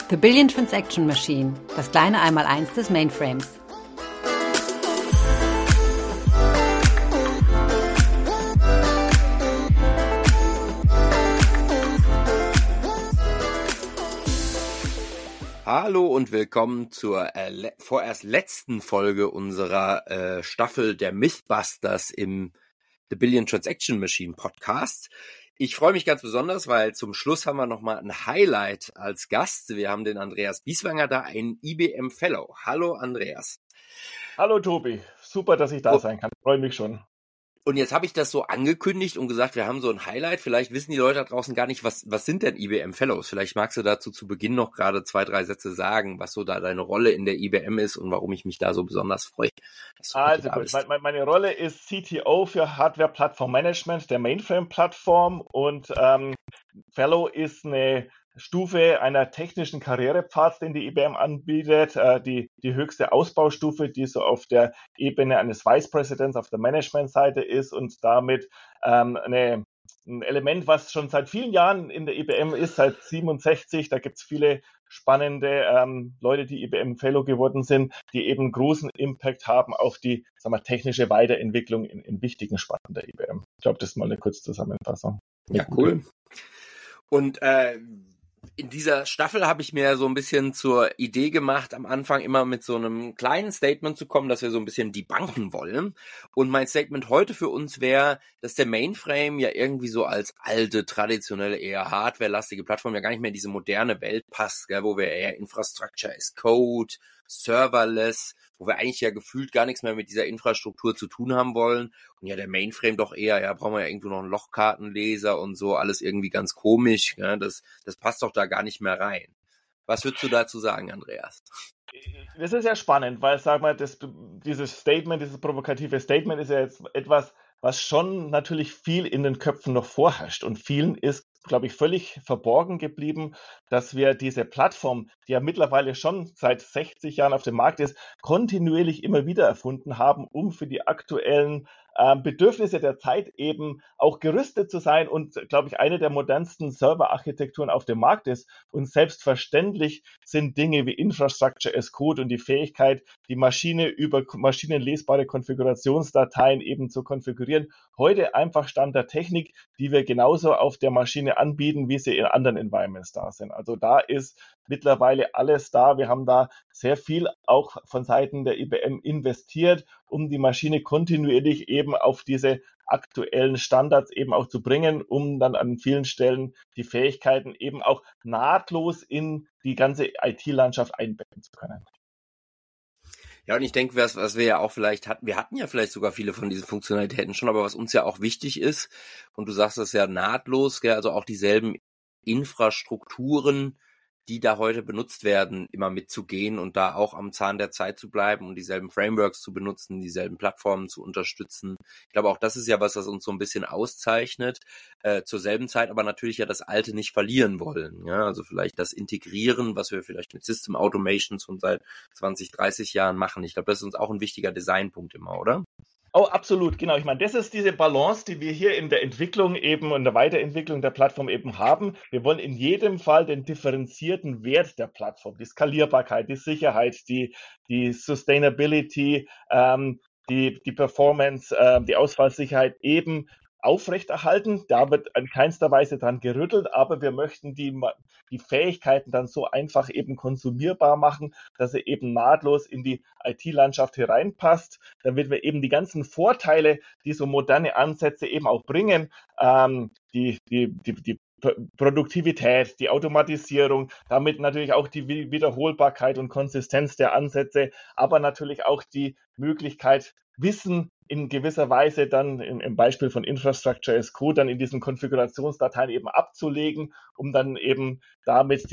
The Billion Transaction Machine, das kleine Einmaleins des Mainframes. Hallo und willkommen zur vorerst letzten Folge unserer Staffel der Mythbusters im The Billion Transaction Machine Podcast. Ich freue mich ganz besonders, weil zum Schluss haben wir nochmal ein Highlight als Gast. Wir haben den Andreas Bieswanger da, einen IBM Fellow. Hallo Andreas. Hallo Tobi, super, dass ich da sein kann. Freue mich schon. Und jetzt habe ich das so angekündigt und gesagt, wir haben so ein Highlight. Vielleicht wissen die Leute da draußen gar nicht, was sind denn IBM Fellows? Vielleicht magst du dazu zu Beginn noch gerade 2, 3 Sätze sagen, was so da deine Rolle in der IBM ist und warum ich mich da so besonders freue. Also meine Rolle ist CTO für Hardware-Plattform-Management der Mainframe-Plattform und Fellow ist eine Stufe einer technischen Karrierepfad, den die IBM anbietet, die höchste Ausbaustufe, die so auf der Ebene eines Vice Presidents auf der Management-Seite ist und damit ein Element, was schon seit vielen Jahren in der IBM ist, seit 67. Da gibt es viele spannende Leute, die IBM Fellow geworden sind, die eben großen Impact haben auf die technische Weiterentwicklung in wichtigen Sparten der IBM. Ich glaube, das ist mal eine kurze Zusammenfassung. Ja, cool. Und in dieser Staffel habe ich mir so ein bisschen zur Idee gemacht, am Anfang immer mit so einem kleinen Statement zu kommen, dass wir so ein bisschen debunken wollen. Und mein Statement heute für uns wäre, dass der Mainframe ja irgendwie so als alte, traditionelle, eher hardwarelastige Plattform ja gar nicht mehr in diese moderne Welt passt, gell, wo wir eher Infrastructure as Code, Serverless, wo wir eigentlich ja gefühlt gar nichts mehr mit dieser Infrastruktur zu tun haben wollen. Und ja, der Mainframe doch eher, ja, brauchen wir ja irgendwo noch einen Lochkartenleser und so, alles irgendwie ganz komisch. Ja, das passt doch da gar nicht mehr rein. Was würdest du dazu sagen, Andreas? Das ist ja spannend, weil, sag mal, dieses Statement, dieses provokative Statement ist ja jetzt etwas, was schon natürlich viel in den Köpfen noch vorherrscht. Und vielen ist, glaube ich, völlig verborgen geblieben, dass wir diese Plattform, die ja mittlerweile schon seit 60 Jahren auf dem Markt ist, kontinuierlich immer wieder erfunden haben, um für die aktuellen Bedürfnisse der Zeit eben auch gerüstet zu sein und, glaube ich, eine der modernsten Serverarchitekturen auf dem Markt ist. Und selbstverständlich sind Dinge wie Infrastructure as Code und die Fähigkeit, die Maschine über maschinenlesbare Konfigurationsdateien eben zu konfigurieren, heute einfach Stand der Technik, die wir genauso auf der Maschine anbieten, wie sie in anderen Environments da sind. Also da ist mittlerweile alles da. Wir haben da sehr viel auch von Seiten der IBM investiert, um die Maschine kontinuierlich eben auf diese aktuellen Standards eben auch zu bringen, um dann an vielen Stellen die Fähigkeiten eben auch nahtlos in die ganze IT-Landschaft einbetten zu können. Ja, und ich denke, was wir ja auch vielleicht hatten, wir hatten ja vielleicht sogar viele von diesen Funktionalitäten schon, aber was uns ja auch wichtig ist, und du sagst das ja nahtlos, gell, also auch dieselben Infrastrukturen, die da heute benutzt werden, immer mitzugehen und da auch am Zahn der Zeit zu bleiben und dieselben Frameworks zu benutzen, dieselben Plattformen zu unterstützen. Ich glaube, auch das ist ja was uns so ein bisschen auszeichnet, zur selben Zeit aber natürlich ja das Alte nicht verlieren wollen. Ja, also vielleicht das Integrieren, was wir vielleicht mit System Automation schon seit 20, 30 Jahren machen. Ich glaube, das ist uns auch ein wichtiger Designpunkt immer, oder? Oh, absolut, genau. Ich meine, das ist diese Balance, die wir hier in der Entwicklung eben und der Weiterentwicklung der Plattform eben haben. Wir wollen in jedem Fall den differenzierten Wert der Plattform, die Skalierbarkeit, die Sicherheit, die Sustainability, die Performance, die Ausfallsicherheit eben aufrechterhalten. Da wird in keinster Weise dran gerüttelt, aber wir möchten die Fähigkeiten dann so einfach eben konsumierbar machen, dass sie eben nahtlos in die IT-Landschaft hereinpasst, damit wir eben die ganzen Vorteile, die so moderne Ansätze eben auch bringen, die Produktivität, die Automatisierung, damit natürlich auch die Wiederholbarkeit und Konsistenz der Ansätze, aber natürlich auch die Möglichkeit, Wissen in gewisser Weise dann im Beispiel von Infrastructure as Code dann in diesen Konfigurationsdateien eben abzulegen, um dann eben damit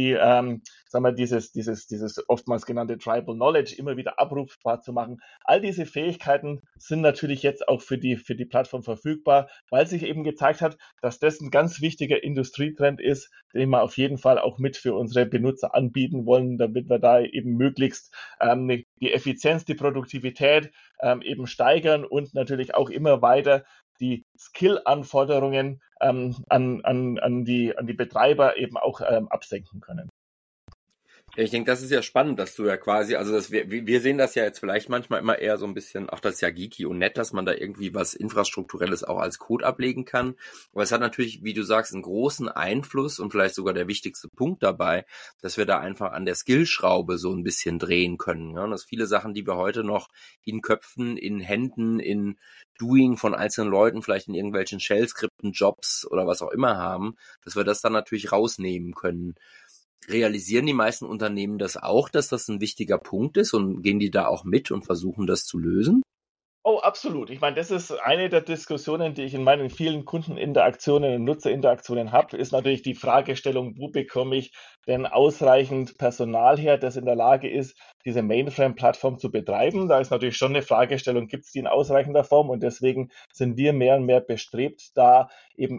dieses oftmals genannte Tribal Knowledge immer wieder abrufbar zu machen. All diese Fähigkeiten sind natürlich jetzt auch für die Plattform verfügbar, weil sich eben gezeigt hat, dass das ein ganz wichtiger Industrietrend ist, den wir auf jeden Fall auch mit für unsere Benutzer anbieten wollen, damit wir da eben möglichst die Effizienz, die Produktivität eben steigern und natürlich auch immer weiter die Skill-Anforderungen an die Betreiber eben auch absenken können. Ja, ich denke, das ist ja spannend, dass du ja quasi, also wir sehen das ja jetzt vielleicht manchmal immer eher so ein bisschen, auch das ist ja geeky und nett, dass man da irgendwie was Infrastrukturelles auch als Code ablegen kann. Aber es hat natürlich, wie du sagst, einen großen Einfluss und vielleicht sogar der wichtigste Punkt dabei, dass wir da einfach an der Skillschraube so ein bisschen drehen können. Ja? Und dass viele Sachen, die wir heute noch in Köpfen, in Händen, in Doing von einzelnen Leuten, vielleicht in irgendwelchen Shell-Skripten, Jobs oder was auch immer haben, dass wir das dann natürlich rausnehmen können. Realisieren die meisten Unternehmen das auch, dass das ein wichtiger Punkt ist und gehen die da auch mit und versuchen das zu lösen? Oh, absolut. Ich meine, das ist eine der Diskussionen, die ich in meinen vielen Kundeninteraktionen und Nutzerinteraktionen habe, ist natürlich die Fragestellung, wo bekomme ich denn ausreichend Personal her, das in der Lage ist, diese Mainframe-Plattform zu betreiben. Da ist natürlich schon eine Fragestellung, gibt es die in ausreichender Form? Und deswegen sind wir mehr und mehr bestrebt, da eben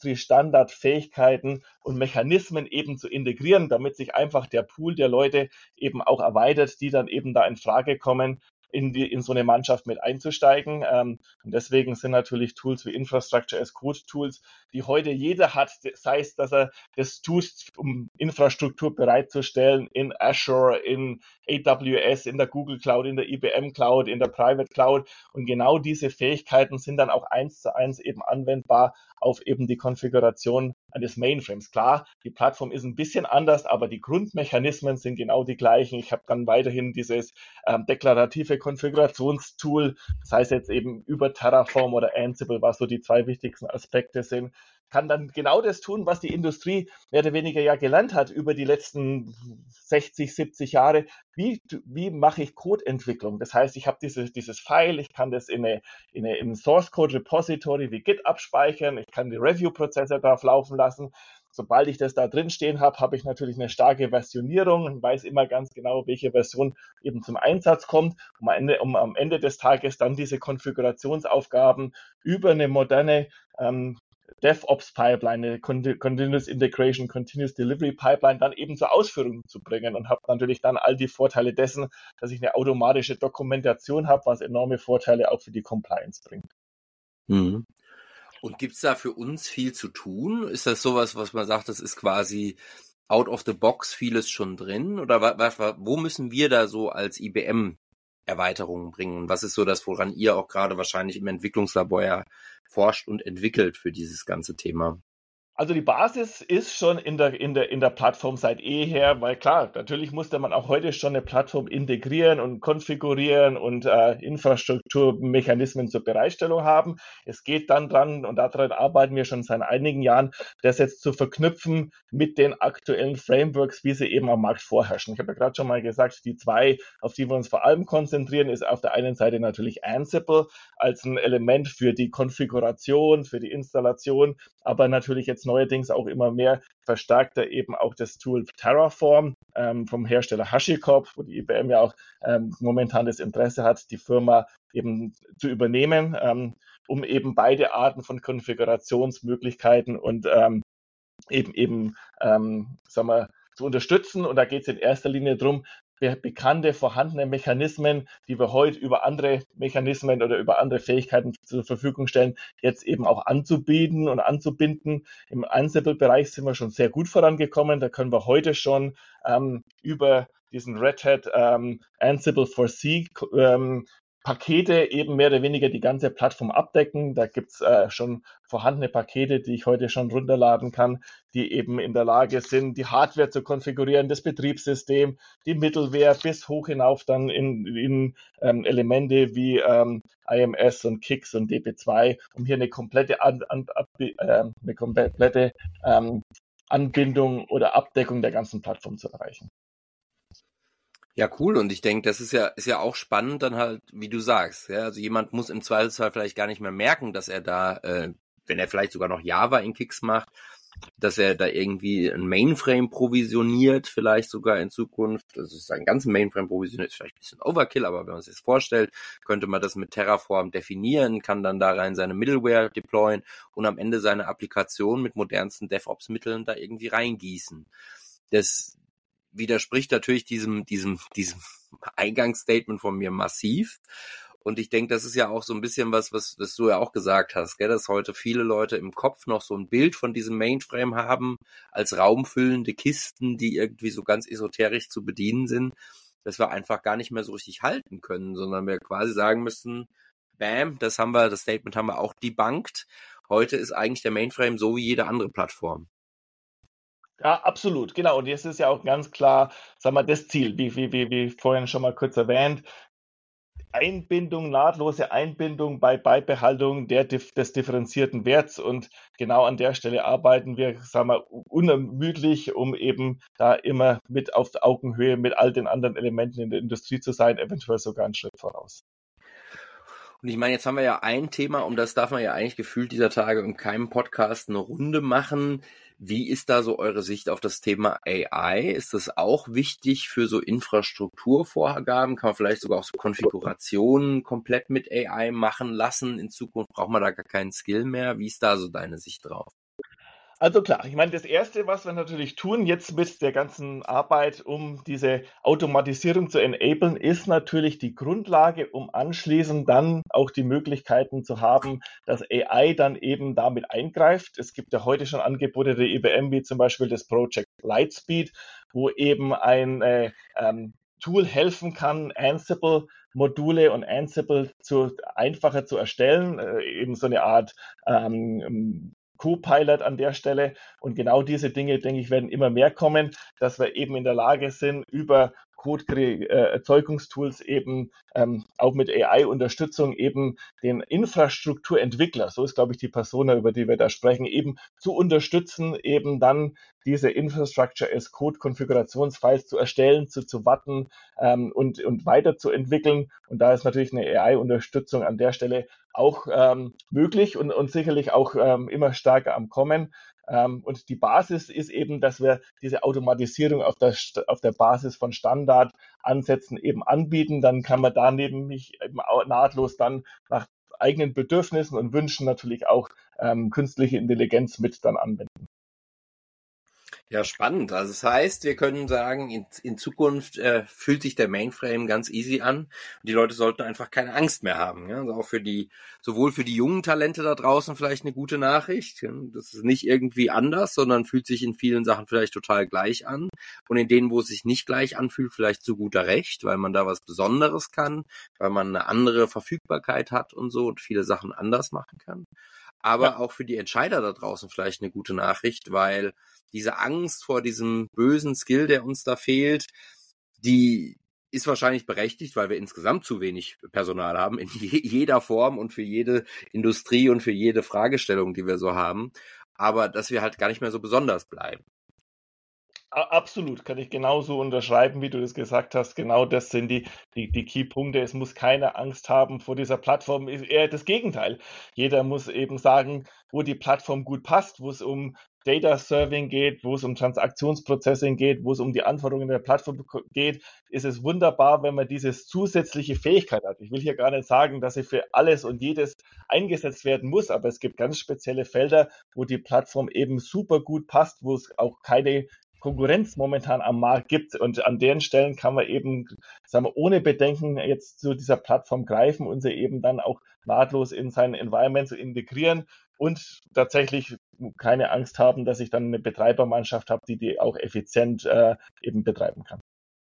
Industriestandardfähigkeiten und Mechanismen eben zu integrieren, damit sich einfach der Pool der Leute eben auch erweitert, die dann eben da in Frage kommen, in so eine Mannschaft mit einzusteigen. Und deswegen sind natürlich Tools wie Infrastructure as Code Tools, die heute jeder hat, sei es, dass er das tut, um Infrastruktur bereitzustellen in Azure, in AWS, in der Google Cloud, in der IBM Cloud, in der Private Cloud. Und genau diese Fähigkeiten sind dann auch 1:1 eben anwendbar auf eben die Konfiguration eines Mainframes. Klar, die Plattform ist ein bisschen anders, aber die Grundmechanismen sind genau die gleichen. Ich habe dann weiterhin dieses deklarative Konfigurationstool, das heißt jetzt eben über Terraform oder Ansible, was so die zwei wichtigsten Aspekte sind, kann dann genau das tun, was die Industrie mehr oder weniger ja gelernt hat über die letzten 60, 70 Jahre. Wie mache ich Codeentwicklung? Das heißt, ich habe dieses File, ich kann das in ein Source Code Repository wie Git abspeichern, ich kann die Review-Prozesse drauf laufen lassen. Sobald ich das da drin stehen habe, habe ich natürlich eine starke Versionierung und weiß immer ganz genau, welche Version eben zum Einsatz kommt, um am Ende des Tages dann diese Konfigurationsaufgaben über eine moderne DevOps-Pipeline, eine Continuous Integration, Continuous Delivery Pipeline dann eben zur Ausführung zu bringen und habe natürlich dann all die Vorteile dessen, dass ich eine automatische Dokumentation habe, was enorme Vorteile auch für die Compliance bringt. Mhm. Und gibt's da für uns viel zu tun? Ist das sowas, was man sagt, das ist quasi out of the box vieles schon drin? Oder wo müssen wir da so als IBM Erweiterungen bringen? Was ist so das, woran ihr auch gerade wahrscheinlich im Entwicklungslabor ja forscht und entwickelt für dieses ganze Thema? Also die Basis ist schon in der Plattform seit her, weil klar, natürlich musste man auch heute schon eine Plattform integrieren und konfigurieren und Infrastrukturmechanismen zur Bereitstellung haben. Es geht dann dran, und daran arbeiten wir schon seit einigen Jahren, das jetzt zu verknüpfen mit den aktuellen Frameworks, wie sie eben am Markt vorherrschen. Ich habe ja gerade schon mal gesagt, die zwei, auf die wir uns vor allem konzentrieren, ist auf der einen Seite natürlich Ansible als ein Element für die Konfiguration, für die Installation, aber natürlich jetzt neuerdings auch immer mehr verstärkter eben auch das Tool Terraform vom Hersteller HashiCorp, wo die IBM ja auch momentan das Interesse hat, die Firma eben zu übernehmen, um eben beide Arten von Konfigurationsmöglichkeiten und sagen wir, zu unterstützen. Und da geht es in erster Linie darum, bekannte, vorhandene Mechanismen, die wir heute über andere Mechanismen oder über andere Fähigkeiten zur Verfügung stellen, jetzt eben auch anzubieten und anzubinden. Im Ansible-Bereich sind wir schon sehr gut vorangekommen. Da können wir heute schon über diesen Red Hat Ansible for C Pakete eben mehr oder weniger die ganze Plattform abdecken. Da gibt's schon vorhandene Pakete, die ich heute schon runterladen kann, die eben in der Lage sind, die Hardware zu konfigurieren, das Betriebssystem, die Middleware bis hoch hinauf dann in Elemente wie IMS und Kix und DB2, um hier eine komplette Anbindung oder Abdeckung der ganzen Plattform zu erreichen. Ja, cool. Und ich denke, das ist ja auch spannend dann halt, wie du sagst. Ja, also jemand muss im Zweifelsfall vielleicht gar nicht mehr merken, dass er da, wenn er vielleicht sogar noch Java in Kix macht, dass er da irgendwie ein Mainframe provisioniert, vielleicht sogar in Zukunft. Das ist ein ganzen Mainframe provisioniert, ist vielleicht ein bisschen Overkill, aber wenn man sich das vorstellt, könnte man das mit Terraform definieren, kann dann da rein seine Middleware deployen und am Ende seine Applikation mit modernsten DevOps-Mitteln da irgendwie reingießen. Das widerspricht natürlich diesem Eingangsstatement von mir massiv. Und ich denke, das ist ja auch so ein bisschen was du ja auch gesagt hast, gell, dass heute viele Leute im Kopf noch so ein Bild von diesem Mainframe haben, als raumfüllende Kisten, die irgendwie so ganz esoterisch zu bedienen sind, dass wir einfach gar nicht mehr so richtig halten können, sondern wir quasi sagen müssen, bam, das Statement haben wir auch debunked. Heute ist eigentlich der Mainframe so wie jede andere Plattform. Ja, absolut, genau. Und jetzt ist ja auch ganz klar, sagen wir, das Ziel, wie vorhin schon mal kurz erwähnt, nahtlose Einbindung bei Beibehaltung des differenzierten Werts. Und genau an der Stelle arbeiten wir, sagen wir, unermüdlich, um eben da immer mit auf Augenhöhe mit all den anderen Elementen in der Industrie zu sein, eventuell sogar einen Schritt voraus. Und ich meine, jetzt haben wir ja ein Thema, um das darf man ja eigentlich gefühlt dieser Tage in keinem Podcast eine Runde machen. Wie ist da so eure Sicht auf das Thema AI? Ist das auch wichtig für so Infrastrukturvorgaben? Kann man vielleicht sogar auch so Konfigurationen komplett mit AI machen lassen? In Zukunft braucht man da gar keinen Skill mehr. Wie ist da so deine Sicht drauf? Also klar, ich meine, das Erste, was wir natürlich tun jetzt mit der ganzen Arbeit, um diese Automatisierung zu enablen, ist natürlich die Grundlage, um anschließend dann auch die Möglichkeiten zu haben, dass AI dann eben damit eingreift. Es gibt ja heute schon Angebote der IBM, wie zum Beispiel das Project Lightspeed, wo eben ein Tool helfen kann, Ansible-Module und Ansible einfacher zu erstellen, eben so eine Art Co-Pilot an der Stelle. Und genau diese Dinge, denke ich, werden immer mehr kommen, dass wir eben in der Lage sind, über Code-Erzeugungstools eben auch mit AI-Unterstützung eben den Infrastrukturentwickler, so ist, glaube ich, die Persona, über die wir da sprechen, eben zu unterstützen, eben dann diese Infrastructure as Code-Konfigurationsfiles zu erstellen, zu warten und weiterzuentwickeln. Und da ist natürlich eine AI-Unterstützung an der Stelle auch möglich und sicherlich auch immer stärker am Kommen. Und die Basis ist eben, dass wir diese Automatisierung auf der Basis von Standardansätzen eben anbieten. Dann kann man daneben nicht eben nahtlos dann nach eigenen Bedürfnissen und Wünschen natürlich auch künstliche Intelligenz mit dann anwenden. Ja, spannend. Also das heißt, wir können sagen, in Zukunft fühlt sich der Mainframe ganz easy an. Und die Leute sollten einfach keine Angst mehr haben. Ja? Also auch sowohl für die jungen Talente da draußen vielleicht eine gute Nachricht. Ja? Das ist nicht irgendwie anders, sondern fühlt sich in vielen Sachen vielleicht total gleich an. Und in denen, wo es sich nicht gleich anfühlt, vielleicht zu guter Recht, weil man da was Besonderes kann, weil man eine andere Verfügbarkeit hat und so und viele Sachen anders machen kann. Aber auch für die Entscheider da draußen vielleicht eine gute Nachricht, weil diese Angst vor diesem bösen Skill, der uns da fehlt, die ist wahrscheinlich berechtigt, weil wir insgesamt zu wenig Personal haben in jeder Form und für jede Industrie und für jede Fragestellung, die wir so haben. Aber dass wir halt gar nicht mehr so besonders bleiben. Absolut, kann ich genauso unterschreiben, wie du das gesagt hast. Genau das sind die Key-Punkte. Es muss keine Angst haben vor dieser Plattform. Ist eher das Gegenteil. Jeder muss eben sagen, wo die Plattform gut passt, wo es um Data Serving geht, wo es um Transaktionsprocessing geht, wo es um die Anforderungen der Plattform geht, ist es wunderbar, wenn man diese zusätzliche Fähigkeit hat. Ich will hier gar nicht sagen, dass sie für alles und jedes eingesetzt werden muss, aber es gibt ganz spezielle Felder, wo die Plattform eben super gut passt, wo es auch keine Konkurrenz momentan am Markt gibt. Und an deren Stellen kann man eben, sagen wir, ohne Bedenken jetzt zu dieser Plattform greifen und sie eben dann auch nahtlos in sein Environment zu integrieren und tatsächlich keine Angst haben, dass ich dann eine Betreibermannschaft habe, die auch effizient eben betreiben kann.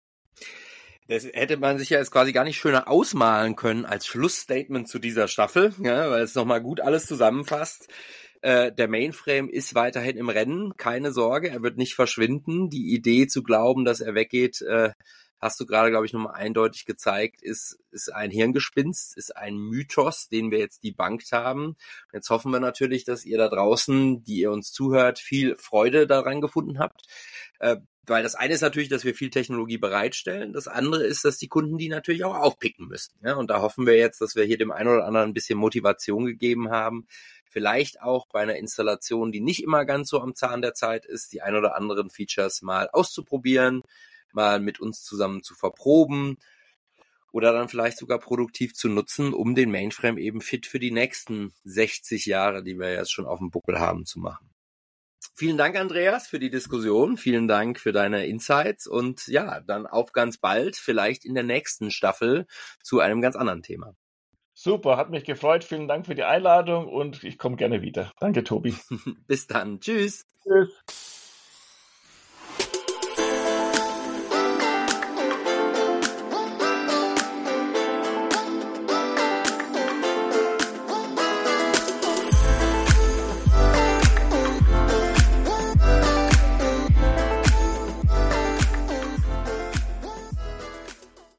Das hätte man sich ja jetzt quasi gar nicht schöner ausmalen können als Schlussstatement zu dieser Staffel, ja, weil es nochmal gut alles zusammenfasst. Der Mainframe ist weiterhin im Rennen, keine Sorge, er wird nicht verschwinden. Die Idee zu glauben, dass er weggeht, hast du gerade, glaube ich, nochmal eindeutig gezeigt, ist ein Hirngespinst, ist ein Mythos, den wir jetzt debunked haben. Jetzt hoffen wir natürlich, dass ihr da draußen, die ihr uns zuhört, viel Freude daran gefunden habt. Weil das eine ist natürlich, dass wir viel Technologie bereitstellen. Das andere ist, dass die Kunden die natürlich auch aufpicken müssen. Ja? Und da hoffen wir jetzt, dass wir hier dem einen oder anderen ein bisschen Motivation gegeben haben. Vielleicht auch bei einer Installation, die nicht immer ganz so am Zahn der Zeit ist, die ein oder anderen Features mal auszuprobieren, mal mit uns zusammen zu verproben oder dann vielleicht sogar produktiv zu nutzen, um den Mainframe eben fit für die nächsten 60 Jahre, die wir jetzt schon auf dem Buckel haben, zu machen. Vielen Dank, Andreas, für die Diskussion. Vielen Dank für deine Insights und ja, dann auf ganz bald, vielleicht in der nächsten Staffel zu einem ganz anderen Thema. Super, hat mich gefreut. Vielen Dank für die Einladung und ich komme gerne wieder. Danke, Tobi. Bis dann. Tschüss. Tschüss.